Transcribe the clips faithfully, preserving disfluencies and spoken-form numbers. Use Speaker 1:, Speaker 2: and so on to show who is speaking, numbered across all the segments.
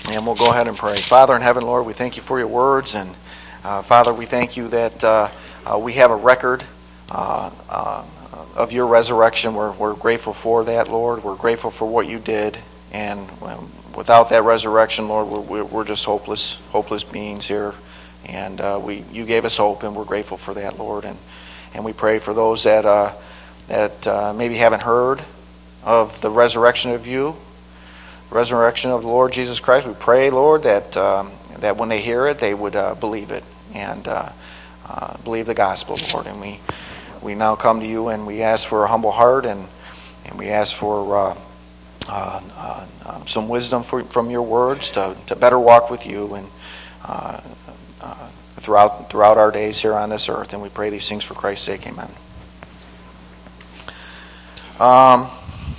Speaker 1: And we'll go ahead and pray. Father in heaven, Lord, we thank you for your words. And uh, Father, we thank you that uh, uh, we have a record uh, uh, of your resurrection. We're, we're grateful for that, Lord. We're grateful for what you did. And um, without that resurrection, Lord, we're, we're just hopeless, hopeless beings here. And uh, we, you gave us hope, and we're grateful for that, Lord. And and we pray for those that uh, that uh, maybe haven't heard of the resurrection of you, resurrection of the Lord Jesus Christ. We pray, Lord, that um, that when they hear it, they would uh, believe it and uh, uh, believe the gospel, Lord. And we we now come to you and we ask for a humble heart, and and we ask for uh, uh, uh, uh, some wisdom for, from your words to to better walk with you and uh, uh, throughout throughout our days here on this earth. And we pray these things for Christ's sake. Amen. Um.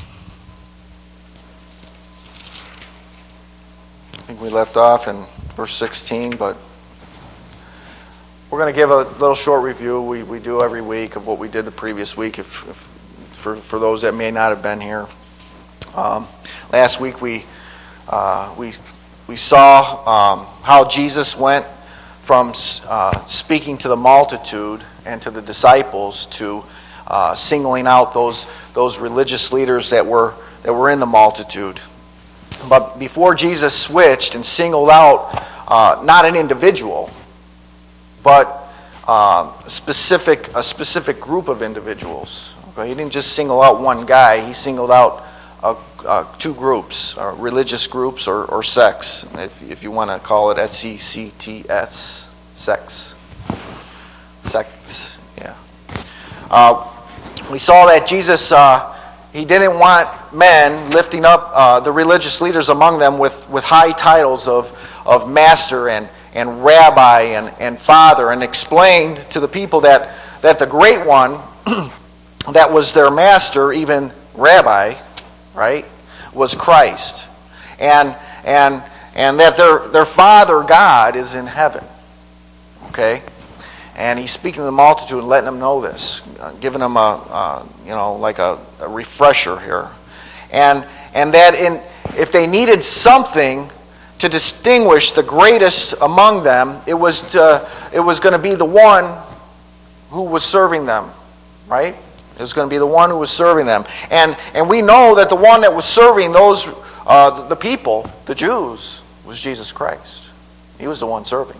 Speaker 1: I think we left off in verse sixteen, but we're going to give a little short review. We we do every week of what we did the previous week, if, if for for those that may not have been here. Um, last week we uh, we we saw um, how Jesus went from uh, speaking to the multitude and to the disciples to uh, singling out those those religious leaders that were that were in the multitude. But before Jesus switched and singled out uh, not an individual, but uh, specific a specific group of individuals. Okay? He didn't just single out one guy. He singled out uh, uh, two groups, uh, religious groups or, or sects, if, if you want to call it S E C T S, sects. Sects, yeah. Uh, we saw that Jesus... Uh, He didn't want men lifting up uh, the religious leaders among them with, with high titles of, of master and, and rabbi and, and father, and explained to the people that, that the great one that was their master, even rabbi, right, was Christ. And and and that their, their father God is in heaven. Okay? And he's speaking to the multitude and letting them know this, uh, giving them a, uh, you know, like a, a refresher here, and and that in if they needed something to distinguish the greatest among them, it was to, it was going to be the one who was serving them, right? It was going to be the one who was serving them, and and we know that the one that was serving those uh, the people, the Jews, was Jesus Christ. He was the one serving.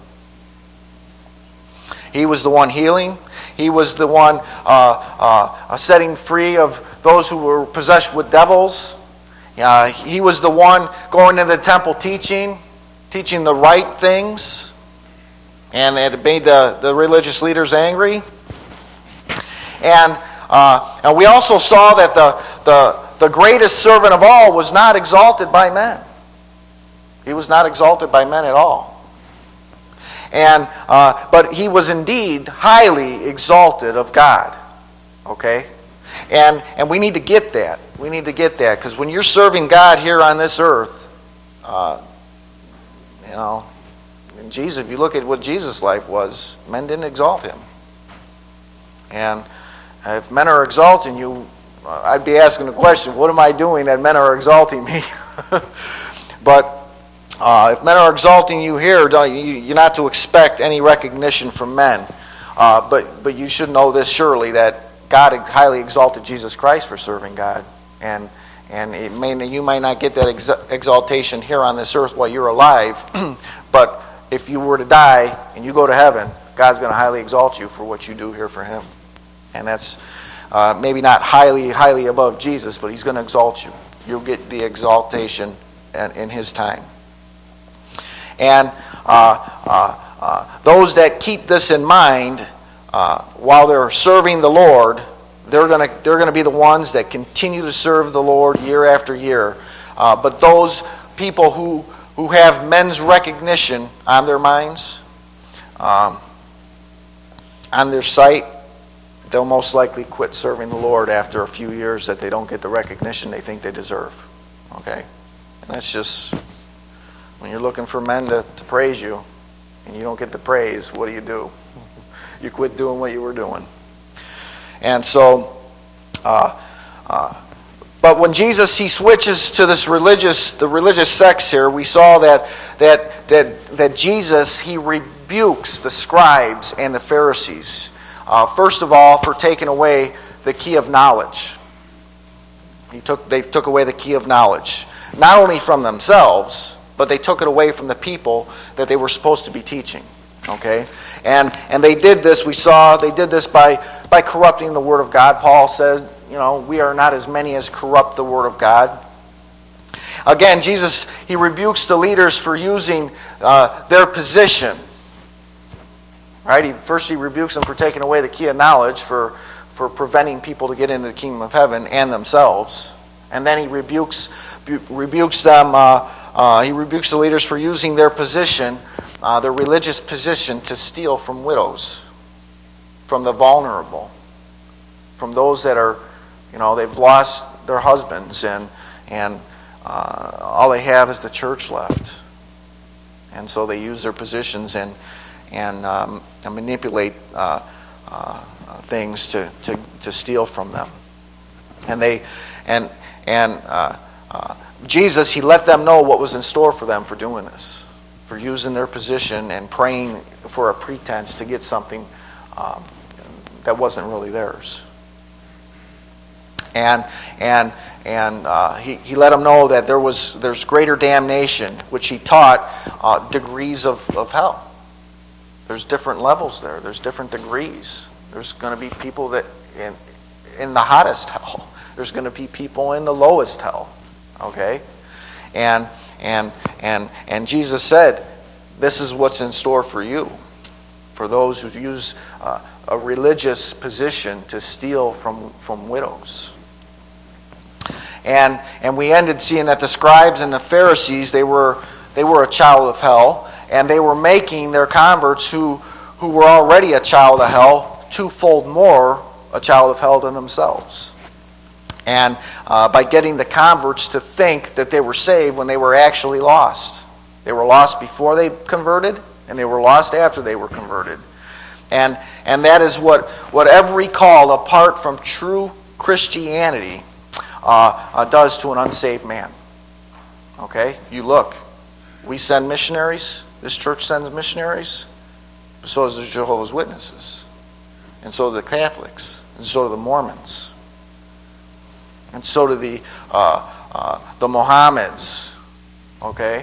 Speaker 1: He was the one healing. He was the one uh, uh, setting free of those who were possessed with devils. Uh, he was the one going into the temple teaching, teaching the right things. And it made the, the religious leaders angry. And uh, and we also saw that the, the, the greatest servant of all was not exalted by men. He was not exalted by men at all. And uh, but he was indeed highly exalted of God. Okay? And and we need to get that. We need to get that. Because when you're serving God here on this earth, uh, you know, and Jesus, if you look at what Jesus' life was, men didn't exalt him. And if men are exalting you, uh, I'd be asking the question, what am I doing that men are exalting me? But Uh, if men are exalting you here, don't, you, you're not to expect any recognition from men. Uh, but but you should know this surely, that God highly exalted Jesus Christ for serving God, and and it may you might not get that ex- exaltation here on this earth while you're alive, but if you were to die and you go to heaven, God's going to highly exalt you for what you do here for Him, and that's uh, maybe not highly highly above Jesus, but He's going to exalt you. You'll get the exaltation in, in His time. And uh, uh, uh, those that keep this in mind uh, while they're serving the Lord, they're going to they're going to be the ones that continue to serve the Lord year after year. Uh, but those people who who have men's recognition on their minds, um, on their sight, they'll most likely quit serving the Lord after a few years that they don't get the recognition they think they deserve. Okay, and that's just. When you're looking for men to, to praise you and you don't get the praise, what do you do? You quit doing what you were doing. And so uh, uh, But when Jesus, he switches to this religious, the religious sects here, we saw that that that that Jesus, he rebukes the scribes and the Pharisees. Uh, first of all, for taking away the key of knowledge. He took they took away the key of knowledge, not only from themselves, but they took it away from the people that they were supposed to be teaching. Okay, and and they did this. We saw they did this by by corrupting the Word of God. Paul says, you know, we are not as many as corrupt the Word of God. Again, Jesus, he rebukes the leaders for using uh, their position. Right? He, first, he rebukes them for taking away the key of knowledge, for for preventing people to get into the kingdom of heaven and themselves. And then he rebukes rebukes them. Uh, uh, he rebukes the leaders for using their position. Uh, their religious position to steal from widows, from the vulnerable, from those that are, you know, they've lost their husbands and and uh, all they have is the church left, and so they use their positions and and, um, and manipulate uh, uh, things to, to to steal from them, and they and and uh, uh, Jesus, he let them know what was in store for them for doing this. For using their position and praying for a pretense to get something um, that wasn't really theirs. And and and uh, he he let them know that there was there's greater damnation, which he taught uh, degrees of, of hell. There's different levels there. There's different degrees. There's going to be people that in in the hottest hell. There's going to be people in the lowest hell. Okay, and. And and and Jesus said, this is what's in store for you, for those who use uh, a religious position to steal from, from widows. And and we ended seeing that the scribes and the Pharisees, they were they were a child of hell, and they were making their converts who who were already a child of hell twofold more a child of hell than themselves. And uh, by getting the converts to think that they were saved when they were actually lost. They were lost before they converted, and they were lost after they were converted. And and that is what, what every call apart from true Christianity uh, uh, does to an unsaved man. Okay? You look. We send missionaries. This church sends missionaries. So does the Jehovah's Witnesses. And so do the Catholics. And so do the Mormons. And so do the uh, uh, the Mohammeds, okay?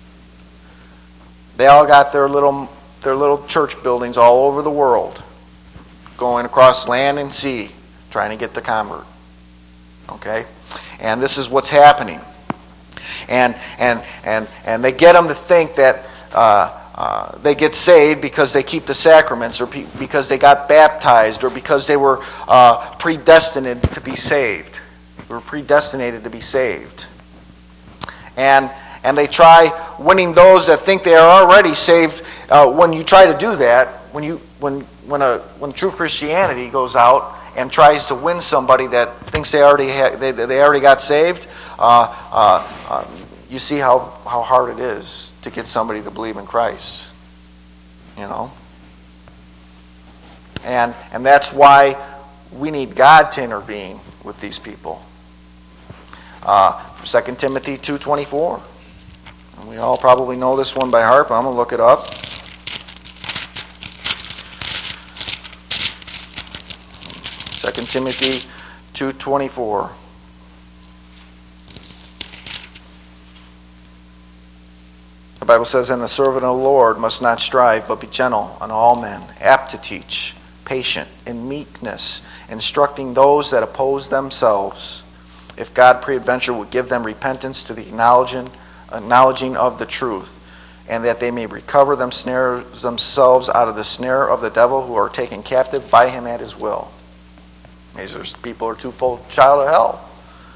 Speaker 1: They all got their little their little church buildings all over the world, going across land and sea, trying to get the convert, okay? And this is what's happening, and and and and they get them to think that uh, uh, they get saved because they keep the sacraments, or pe- because they got baptized, or because they were uh, predestined to be saved. We're predestinated to be saved. And and they try winning those that think they are already saved. Uh, when you try to do that, when you when when a when true Christianity goes out and tries to win somebody that thinks they already ha- they they already got saved, uh, uh, uh, you see how, how hard it is to get somebody to believe in Christ. You know, and and that's why we need God to intervene with these people. Uh, Second Timothy two twenty-four. And we all probably know this one by heart, but I'm going to look it up. Second Timothy two twenty-four. The Bible says, "And the servant of the Lord must not strive, but be gentle unto all men, apt to teach, patient, in meekness, instructing those that oppose themselves, if God peradventure would give them repentance to the acknowledging, acknowledging of the truth, and that they may recover them snares themselves out of the snare of the devil, who are taken captive by him at his will." These are people who are twofold child of hell.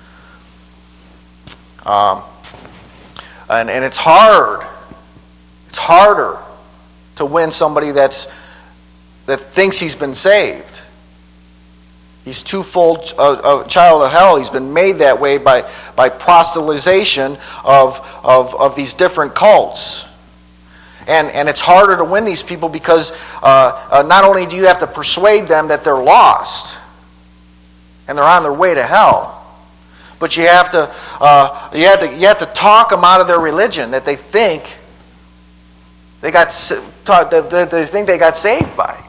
Speaker 1: Um, and, and it's hard. It's harder to win somebody that's that thinks he's been saved. He's twofold a, a child of hell. He's been made that way by, by proselytization of, of, of these different cults. And, and it's harder to win these people because uh, uh, not only do you have to persuade them that they're lost and they're on their way to hell, But you have to, uh, you have to, you have to talk them out of their religion that they think they got, that they think they got saved by.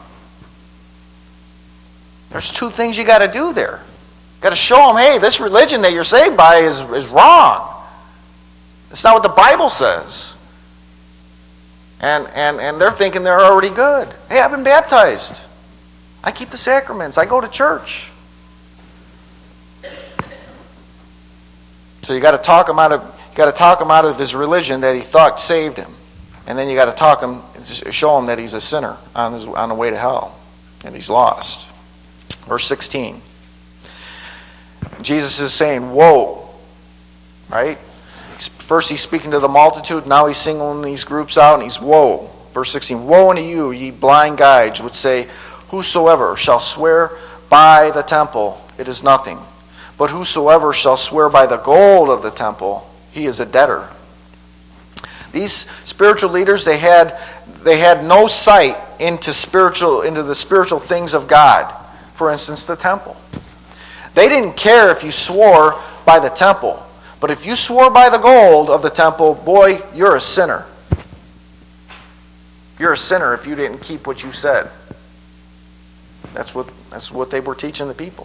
Speaker 1: There's two things you got to do there. You got to show them, hey, this religion that you're saved by is, is wrong. It's not what the Bible says. And, and, and they're thinking they're already good. Hey, I've been baptized. I keep the sacraments. I go to church. So you got to talk him out of you got to talk him out of his religion that he thought saved him, and then you got to talk him, show him that he's a sinner on his on the way to hell, and he's lost. Verse sixteen. Jesus is saying, "Woe!" Right? First he's speaking to the multitude. Now he's singling these groups out, and he's woe. Verse sixteen. Woe unto you, ye blind guides, which say, whosoever shall swear by the temple, it is nothing. But whosoever shall swear by the gold of the temple, he is a debtor. These spiritual leaders, they had they had no sight into spiritual into the spiritual things of God. For instance, the temple. They didn't care if you swore by the temple. But if you swore by the gold of the temple, boy, you're a sinner. You're a sinner if you didn't keep what you said. That's what that's what they were teaching the people.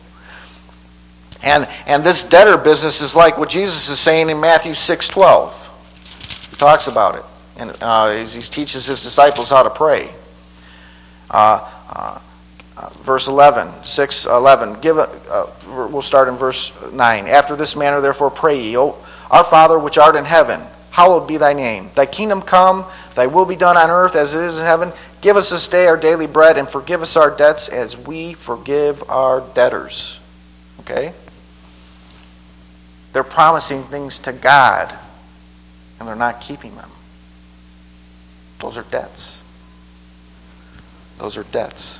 Speaker 1: And and this debtor business is like what Jesus is saying in Matthew six twelve. He talks about it. And uh, he teaches his disciples how to pray. Uh, uh, uh, verse eleven, six eleven. Give a, uh, we'll start in verse nine. After this manner, therefore, pray ye, O our Father which art in heaven, hallowed be thy name. Thy kingdom come, thy will be done on earth as it is in heaven. Give us this day our daily bread, and forgive us our debts as we forgive our debtors. Okay? They're promising things to God, and they're not keeping them. Those are debts. Those are debts.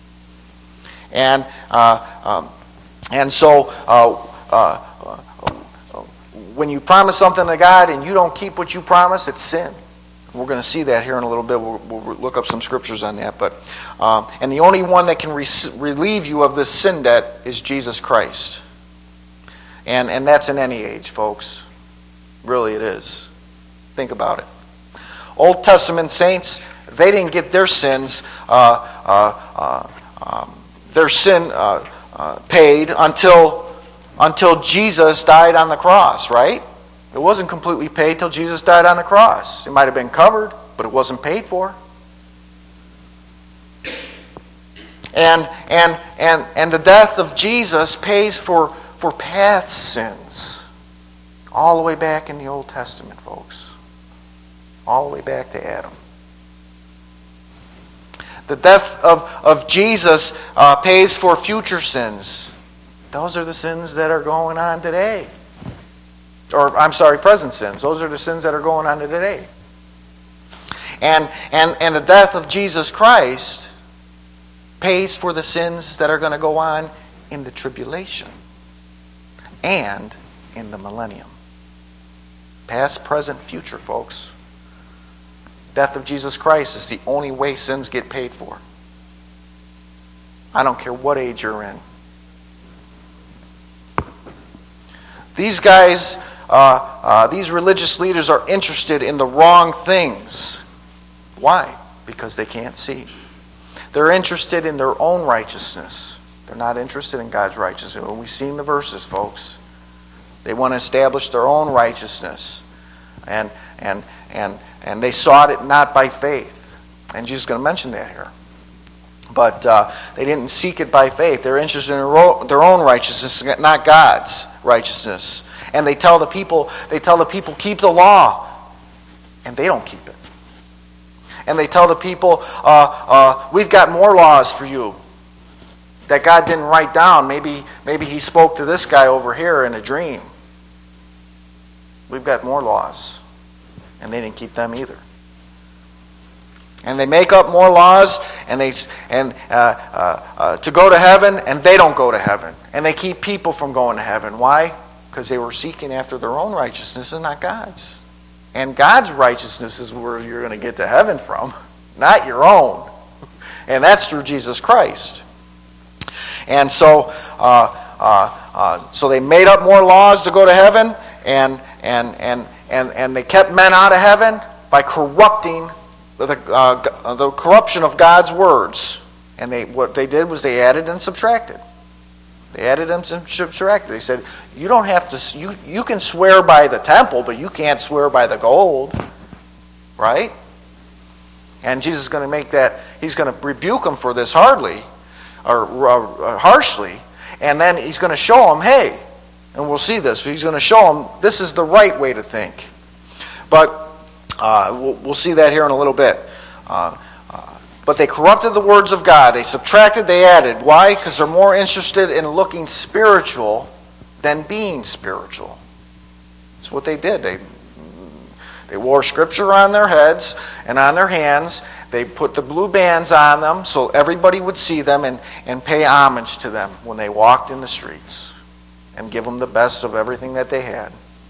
Speaker 1: And uh, um, and so uh, uh, uh, when you promise something to God and you don't keep what you promise, it's sin. We're going to see that here in a little bit. We'll, we'll look up some scriptures on that. But uh, and the only one that can re- relieve you of this sin debt is Jesus Christ. And and that's in any age, folks. Really, it is. Think about it. Old Testament saints, they didn't get their sins, uh, uh, uh, um, their sin uh, uh, paid until until Jesus died on the cross, right? It wasn't completely paid till Jesus died on the cross. It might have been covered, but it wasn't paid for. And and and and the death of Jesus pays for, for past sins. All the way back in the Old Testament, folks. All the way back to Adam. The death of, of Jesus uh, pays for future sins. Those are the sins that are going on today. Or, I'm sorry, present sins. Those are the sins that are going on today. And, and, and the death of Jesus Christ pays for the sins that are going to go on in the tribulation and in the millennium. Past, present, future, folks. Death of Jesus Christ is the only way sins get paid for. I don't care what age you're in. These guys, uh, uh, these religious leaders are interested in the wrong things. Why? Because they can't see. They're interested in their own righteousness. They're not interested in God's righteousness. We've seen the verses, folks. They want to establish their own righteousness. And and and and they sought it not by faith. And Jesus is going to mention that here. But uh, they didn't seek it by faith. They're interested in their own righteousness, not God's righteousness. And they tell the people, they tell the people, keep the law. And they don't keep it. And they tell the people, uh, uh, we've got more laws for you that God didn't write down. Maybe, maybe he spoke to this guy over here in a dream. We've got more laws. And they didn't keep them either. And they make up more laws and they and uh, uh, uh, to go to heaven, and they don't go to heaven. And they keep people from going to heaven. Why? Because they were seeking after their own righteousness and not God's. And God's righteousness is where you're going to get to heaven from, not your own. And that's through Jesus Christ. And so uh, uh, uh, so they made up more laws to go to heaven, and and and and and they kept men out of heaven by corrupting the uh, the corruption of God's words. And they what they did was they added and subtracted. They added and subtracted. They said, you don't have to. You you can swear by the temple, but you can't swear by the gold, right? And Jesus is going to make that. He's going to rebuke them for this hardly, or uh, harshly, and then he's going to show them, hey, and we'll see this. He's going to show them this is the right way to think. But uh, we'll, we'll see that here in a little bit. Uh, uh, but they corrupted the words of God. They subtracted, they added. Why? Because they're more interested in looking spiritual than being spiritual. That's what they did. They they wore scripture on their heads and on their hands. They put the blue bands on them so everybody would see them and, and pay homage to them when they walked in the streets and give them the best of everything that they had.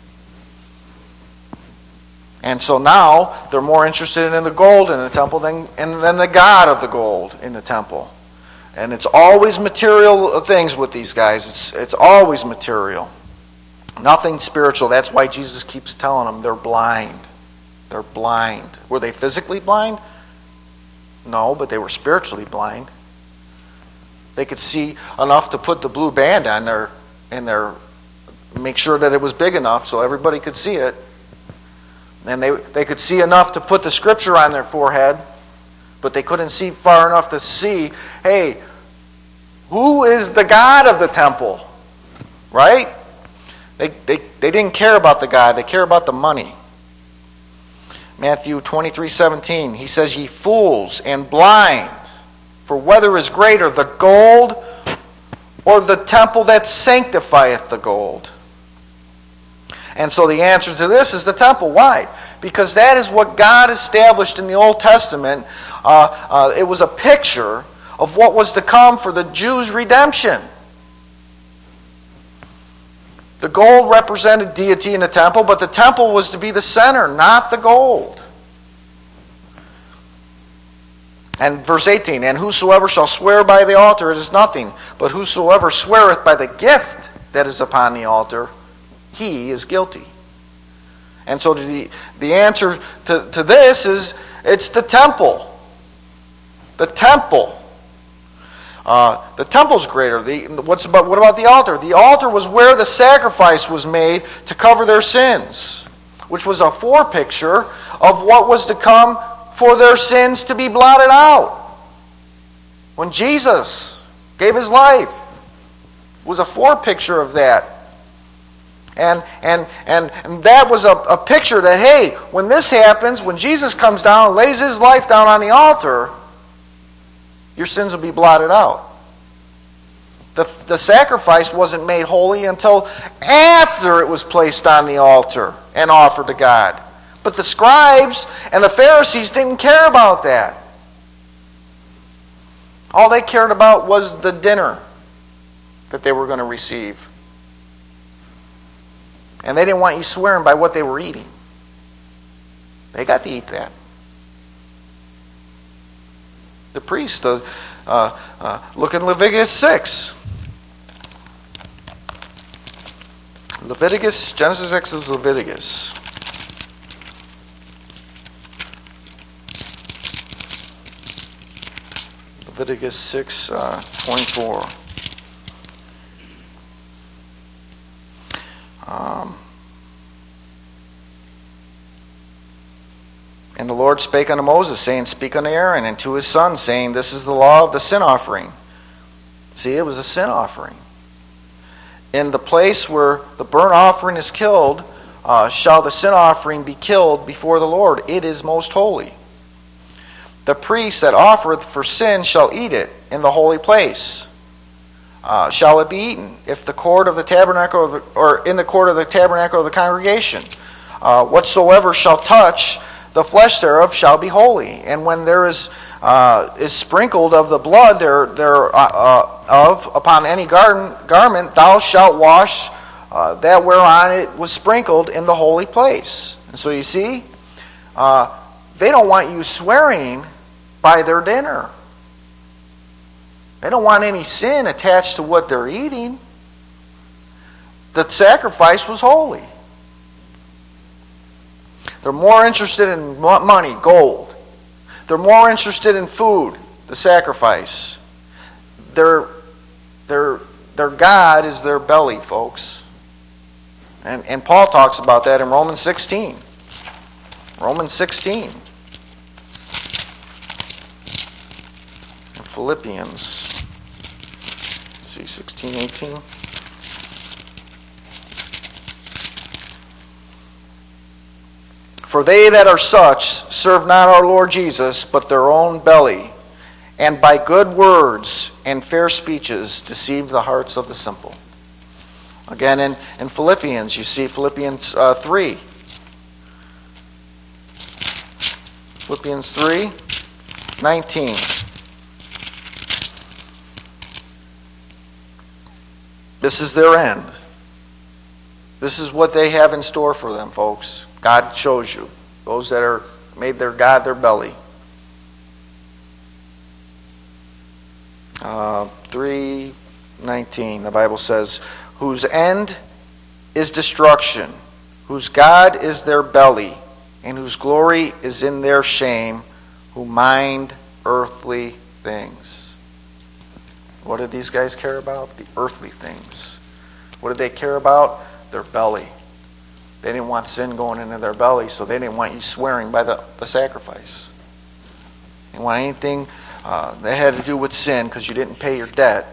Speaker 1: And so now they're more interested in the gold in the temple than, than the God of the gold in the temple. And it's always material things with these guys. It's, it's always material. Nothing spiritual. That's why Jesus keeps telling them they're blind. They're blind. Were they physically blind? No, but they were spiritually blind. They could see enough to put the blue band on their, in their, make sure that it was big enough so everybody could see it. And they, they could see enough to put the scripture on their forehead, but they couldn't see far enough to see, hey, who is the God of the temple? Right? They, they, they didn't care about the God, they care about the money. Matthew twenty-three seventeen, he says, ye fools and blind, for whether is greater, the gold or the temple that sanctifieth the gold? And so the answer to this is the temple. Why? Because that is what God established in the Old Testament. Uh, uh, it was a picture of what was to come for the Jews' redemption. The gold represented deity in the temple, but the temple was to be the center, not the gold. And verse eighteen, and whosoever shall swear by the altar, it is nothing, but whosoever sweareth by the gift that is upon the altar, he is guilty. And so the, the answer to, to this is, it's the temple. The temple. Uh, the temple's greater. The, what's about, what about the altar? The altar was where the sacrifice was made to cover their sins, which was a forepicture of what was to come for their sins to be blotted out. When Jesus gave his life, it was a forepicture of that. And, and, and, and that was a, a picture that, hey, when this happens, when Jesus comes down and lays his life down on the altar, your sins will be blotted out. The, the sacrifice wasn't made holy until after it was placed on the altar and offered to God. But the scribes and the Pharisees didn't care about that. All they cared about was the dinner that they were going to receive. And they didn't want you swearing by what they were eating. They got to eat that. The priests, the, uh, uh, look in Leviticus six. Leviticus, Genesis, Exodus, Leviticus. Leviticus six, uh, twenty-four. Um, and the Lord spake unto Moses, saying, speak unto Aaron and to his sons, saying, this is the law of the sin offering. See, it was a sin offering. In the place where the burnt offering is killed, uh, shall the sin offering be killed before the Lord. It is most holy. The priest that offereth for sin shall eat it in the holy place. Uh, shall it be eaten if the court of the tabernacle of the, or in the court of the tabernacle of the congregation? Uh, whatsoever shall touch the flesh thereof shall be holy. And when there is uh, is sprinkled of the blood there there uh, uh, of upon any garden, garment, thou shalt wash uh, that whereon it was sprinkled in the holy place. And so you see, uh, they don't want you swearing by their dinner. They don't want any sin attached to what they're eating. The sacrifice was holy. They're more interested in money, gold. They're more interested in food, the sacrifice. Their, their, their God is their belly, folks. And, and Paul talks about that in Romans sixteen. Romans sixteen. And Philippians. Let's see, sixteen, eighteen. For they that are such serve not our Lord Jesus, but their own belly, and by good words and fair speeches deceive the hearts of the simple. Again, in, in Philippians, you see Philippians uh, three. Philippians three, nineteen. This is their end. This is what they have in store for them, folks. God shows you. Those that are made their God their belly. Uh, three nineteen, the Bible says, whose end is destruction, whose God is their belly, and whose glory is in their shame, who mind earthly things. What did these guys care about? The earthly things. What did they care about? Their belly. They didn't want sin going into their belly, so they didn't want you swearing by the, the sacrifice. They didn't want anything uh, that had to do with sin because you didn't pay your debt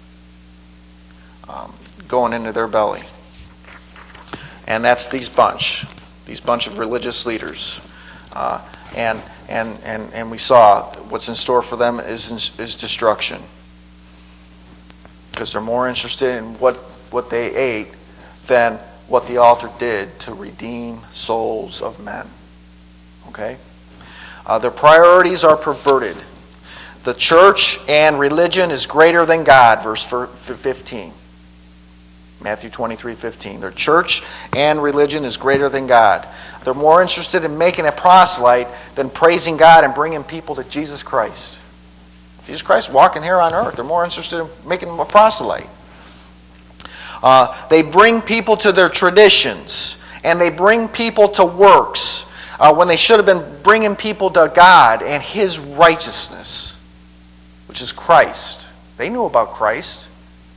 Speaker 1: um, going into their belly. And that's these bunch, these bunch of religious leaders. Uh, and, and, and, and we saw what's in store for them is, is destruction. Because they're more interested in what, what they ate than what the altar did to redeem souls of men. Okay? Uh, their priorities are perverted. The church and religion is greater than God, verse fifteen. Matthew twenty-three fifteen. Their church and religion is greater than God. They're more interested in making a proselyte than praising God and bringing people to Jesus Christ. Jesus Christ walking here on earth. They're more interested in making him a proselyte. Uh, they bring people to their traditions, and they bring people to works uh, when they should have been bringing people to God and His righteousness, which is Christ. They knew about Christ.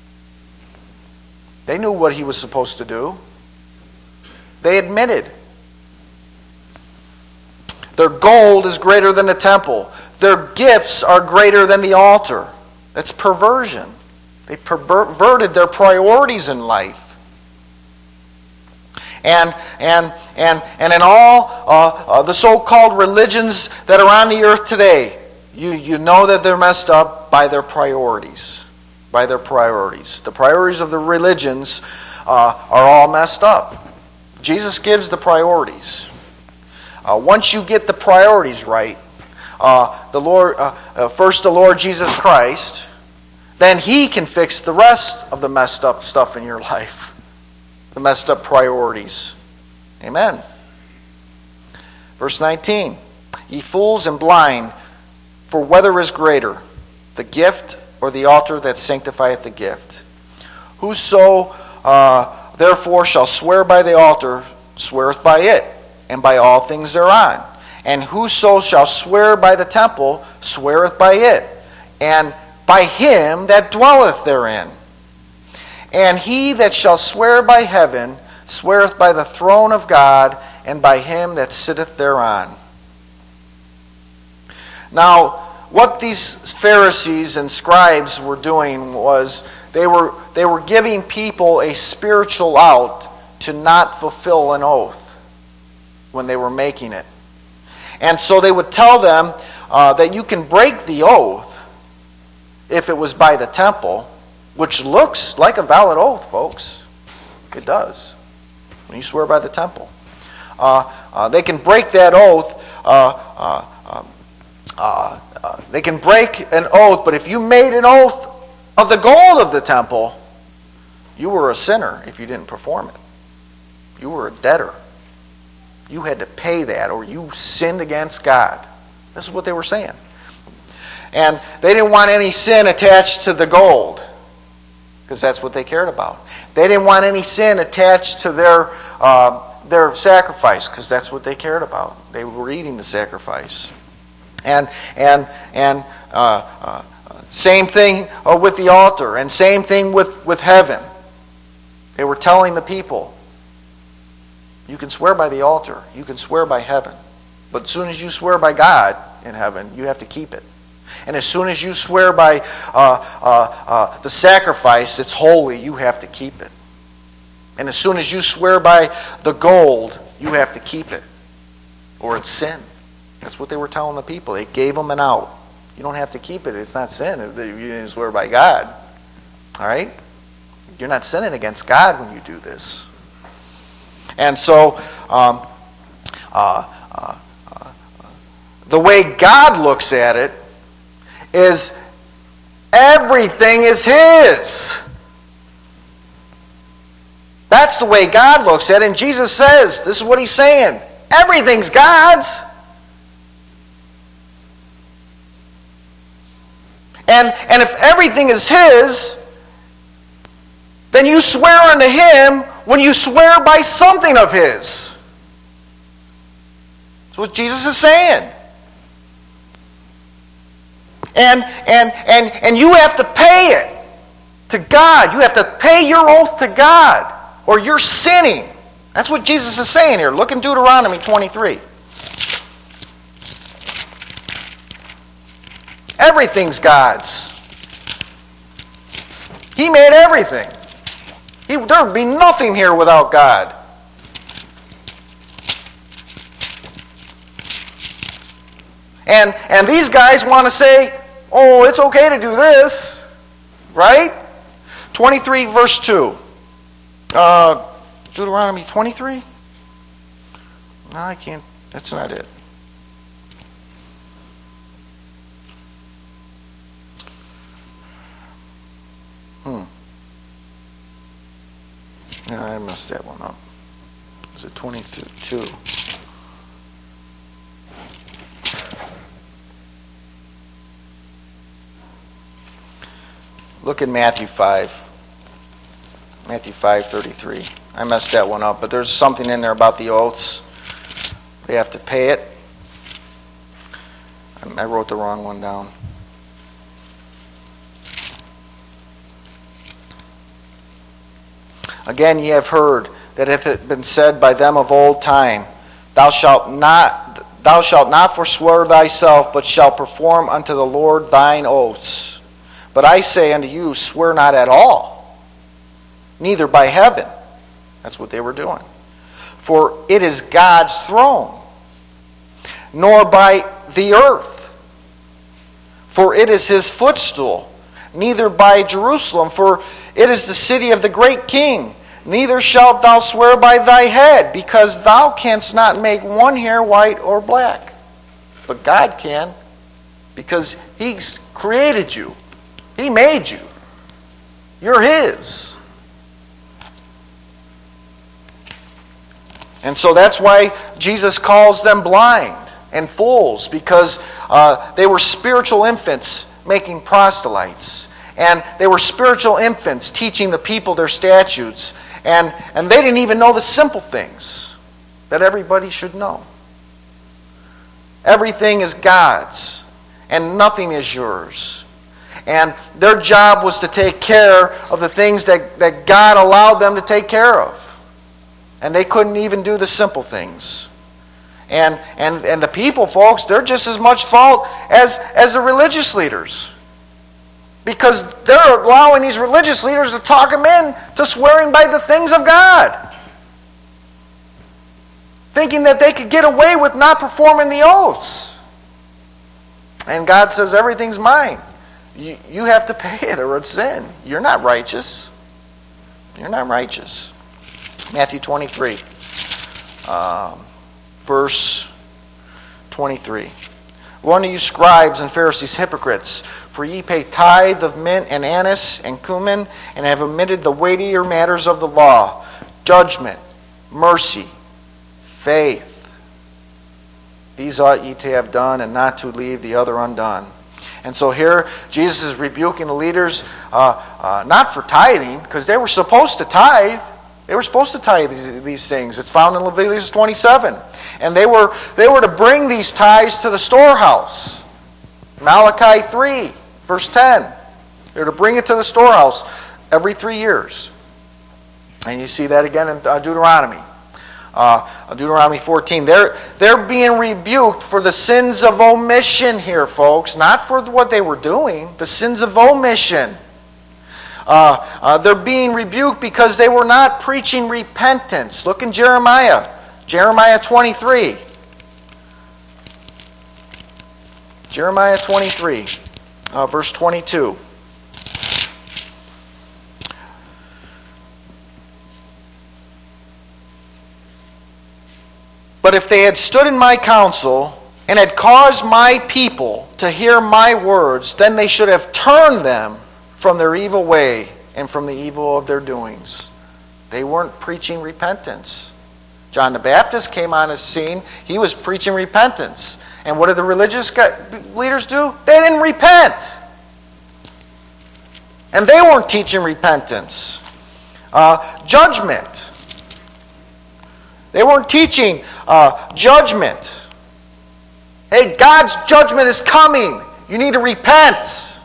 Speaker 1: They knew what He was supposed to do. They admitted. Their gold is greater than the temple. Their gifts are greater than the altar. That's perversion. They perverted their priorities in life. And and and and in all uh, uh, the so-called religions that are on the earth today, you you know that they're messed up by their priorities, by their priorities. The priorities of the religions uh, are all messed up. Jesus gives the priorities. Uh, once you get the priorities right, uh, the Lord uh, uh, first the Lord Jesus Christ. Then He can fix the rest of the messed up stuff in your life. The messed up priorities. Amen. Verse nineteen. Ye fools and blind, for whether is greater, the gift or the altar that sanctifieth the gift? Whoso uh, therefore shall swear by the altar, sweareth by it, and by all things thereon. And whoso shall swear by the temple, sweareth by it, and by Him that dwelleth therein. And he that shall swear by heaven, sweareth by the throne of God, and by Him that sitteth thereon. Now, what these Pharisees and scribes were doing was they were, they were giving people a spiritual out to not fulfill an oath when they were making it. And so they would tell them uh, that you can break the oath if it was by the temple, which looks like a valid oath, folks. It does. When you swear by the temple. Uh, uh, they can break that oath. Uh, uh, uh, uh, uh, they can break an oath, but if you made an oath of the gold of the temple, you were a sinner if you didn't perform it. You were a debtor. You had to pay that, or you sinned against God. This is what they were saying. And they didn't want any sin attached to the gold. because that's what they cared about. They didn't want any sin attached to their uh, their sacrifice, because that's what they cared about. They were eating the sacrifice. And and and uh, uh, same thing uh, with the altar, and same thing with, with heaven. They were telling the people, you can swear by the altar, you can swear by heaven, but as soon as you swear by God in heaven, you have to keep it. And as soon as you swear by uh, uh, uh, the sacrifice, it's holy, you have to keep it. And as soon as you swear by the gold, you have to keep it, or it's sin. That's what they were telling the people. It gave them an out. You don't have to keep it. It's not sin if you didn't swear by God. All right? You're not sinning against God when you do this. And so, um, uh, uh, uh, the way God looks at it is everything is His. That's the way God looks at it. And Jesus says, this is what He's saying, everything's God's. And, and if everything is His, then you swear unto Him when you swear by something of His. That's what Jesus is saying. And, and, and, and you have to pay it to God. You have to pay your oath to God, or you're sinning. That's what Jesus is saying here. Look in Deuteronomy twenty-three. Everything's God's. He made everything. He, there would be nothing here without God. And, and these guys want to say, oh, it's okay to do this. Right? twenty-three verse two. Uh, Deuteronomy twenty-three? No, I can't. That's not it. Hmm. No, I messed that one up. Was it twenty-two? Look at Matthew five. Matthew five thirty-three. I messed that one up, but there's something in there about the oaths. They have to pay it. I wrote the wrong one down. Again, ye have heard that it hath been said by them of old time, Thou shalt not, thou shalt not forswear thyself, but shalt perform unto the Lord thine oaths. But I say unto you, swear not at all, neither by heaven. That's what they were doing. For it is God's throne, nor by the earth. For it is His footstool, neither by Jerusalem, for it is the city of the great King. Neither shalt thou swear by thy head, because thou canst not make one hair white or black. But God can, because He's created you. He made you. You're His. And so that's why Jesus calls them blind and fools, because uh, they were spiritual infants making proselytes. And they were spiritual infants teaching the people their statutes. And, and they didn't even know the simple things that everybody should know. Everything is God's, and nothing is yours. And their job was to take care of the things that, that God allowed them to take care of. And they couldn't even do the simple things. And, and, and the people, folks, they're just as much fault as, as the religious leaders. Because they're allowing these religious leaders to talk them in to swearing by the things of God. Thinking that they could get away with not performing the oaths. And God says, everything's mine. You, you have to pay it or it's sin. You're not righteous. You're not righteous. Matthew twenty-three, um, verse twenty-three. Woe unto you, scribes and Pharisees, hypocrites, for ye pay tithe of mint and anise and cumin, and have omitted the weightier matters of the law, judgment, mercy, faith. These ought ye to have done, and not to leave the other undone. And so here, Jesus is rebuking the leaders, uh, uh, not for tithing, because they were supposed to tithe. They were supposed to tithe these, these things. It's found in Leviticus twenty-seven. And they were, they were to bring these tithes to the storehouse. Malachi three, verse ten. They're to bring it to the storehouse every three years. And you see that again in uh, Deuteronomy. Uh, Deuteronomy fourteen. They're, they're being rebuked for the sins of omission here, folks. Not for what they were doing. The sins of omission. Uh, uh, they're being rebuked because they were not preaching repentance. Look in Jeremiah. Jeremiah twenty-three. Jeremiah twenty-three, uh, verse twenty-two. But if they had stood in my counsel and had caused my people to hear my words, then they should have turned them from their evil way and from the evil of their doings. They weren't preaching repentance. John the Baptist came on the scene. He was preaching repentance. And what did the religious leaders do? They didn't repent. And they weren't teaching repentance. Uh, judgment. They weren't teaching uh, judgment. Hey, God's judgment is coming. You need to repent.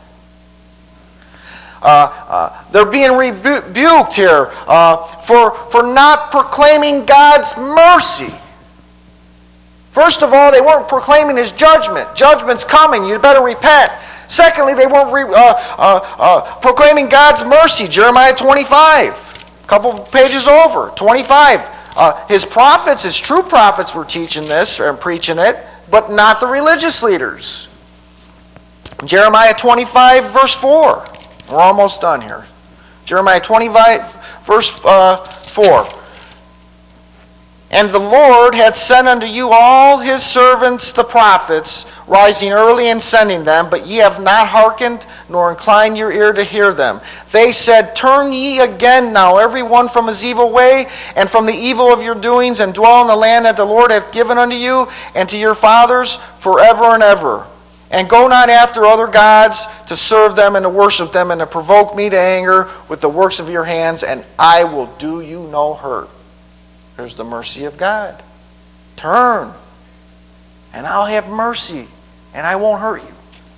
Speaker 1: Uh, uh, they're being rebuked here uh, for, for not proclaiming God's mercy. First of all, they weren't proclaiming His judgment. Judgment's coming. You better repent. Secondly, they weren't re, uh, uh, uh, proclaiming God's mercy. Jeremiah twenty-five, a couple of pages over, twenty-five. Uh, his prophets, his true prophets were teaching this and preaching it, but not the religious leaders. Jeremiah twenty-five, verse four. We're almost done here. Jeremiah twenty-five, verse uh, four. And the Lord had sent unto you all His servants the prophets, rising early and sending them, but ye have not hearkened, nor inclined your ear to hear them. They said, Turn ye again now, every one from his evil way, and from the evil of your doings, and dwell in the land that the Lord hath given unto you, and to your fathers forever and ever. And go not after other gods to serve them and to worship them, and to provoke me to anger with the works of your hands, and I will do you no hurt. There's the mercy of God. Turn, and I'll have mercy, and I won't hurt you.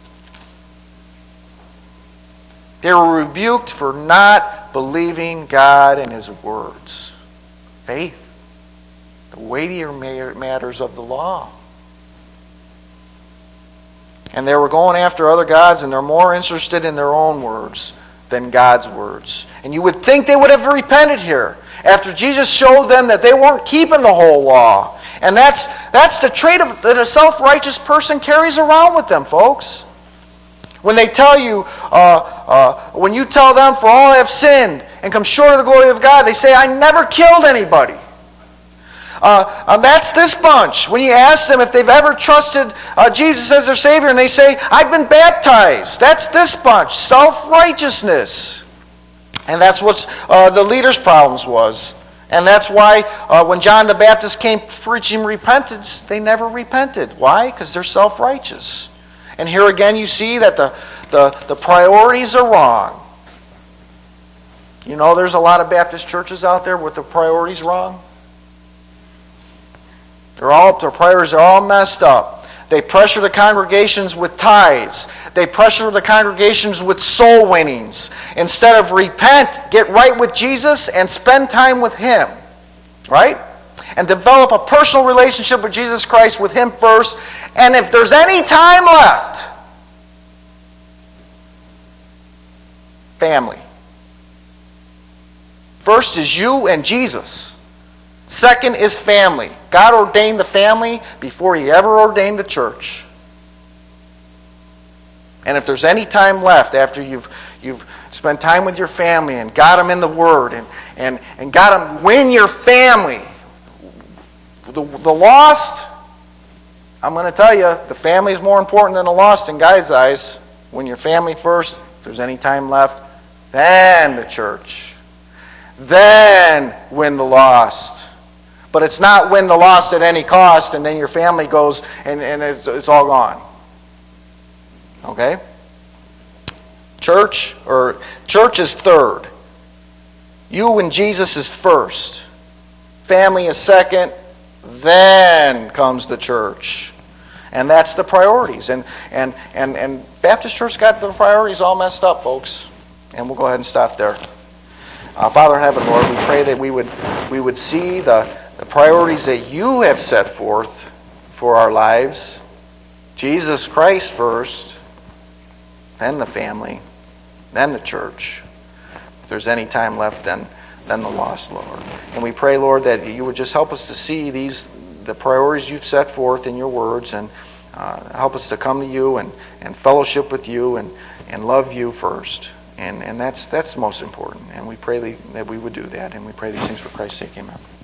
Speaker 1: They were rebuked for not believing God and His words. Faith. The weightier matters of the law. And they were going after other gods, and they're more interested in their own words than God's words. And you would think they would have repented here after Jesus showed them that they weren't keeping the whole law. And that's, that's the trait of, that a self-righteous person carries around with them, folks. When they tell you, uh, uh, when you tell them, for all have sinned and come short of the glory of God, they say, I never killed anybody. Uh, uh, that's this bunch. When you ask them if they've ever trusted uh, Jesus as their Savior, and they say, I've been baptized. That's this bunch. Self-righteousness. And that's what uh, the leaders' problems was. And that's why uh, when John the Baptist came preaching repentance, they never repented. Why? Because they're self-righteous. And here again you see that the, the, the priorities are wrong. You know there's a lot of Baptist churches out there with the priorities wrong. They're all, their priorities are all messed up. They pressure the congregations with tithes. They pressure the congregations with soul winnings. Instead of repent, get right with Jesus and spend time with Him. Right? And develop a personal relationship with Jesus Christ with Him first. And if there's any time left, family. First is you and Jesus. Second is family. God ordained the family before He ever ordained the church. And if there's any time left after you've you've spent time with your family and got them in the Word and, and, and got them win your family, the, the lost, I'm going to tell you, the family is more important than the lost in God's eyes. Win your family first. If there's any time left, then the church. Then win the lost. But it's not win the lost at any cost and then your family goes and, and it's, it's all gone. Okay? Church, or church is third. You and Jesus is first. Family is second. Then comes the church. And that's the priorities. And, and, and, and Baptist Church got the priorities all messed up, folks. And we'll go ahead and stop there. Uh, Father in heaven, Lord, we pray that we would, we would see the, the priorities that you have set forth for our lives. Jesus Christ first, then the family, then the church. If there's any time left, then, then the lost, Lord. And we pray, Lord, that you would just help us to see these the priorities you've set forth in your words, and uh, help us to come to you and, and fellowship with you and, and love you first. And, and that's, that's most important. And we pray that we would do that. And we pray these things for Christ's sake. Amen.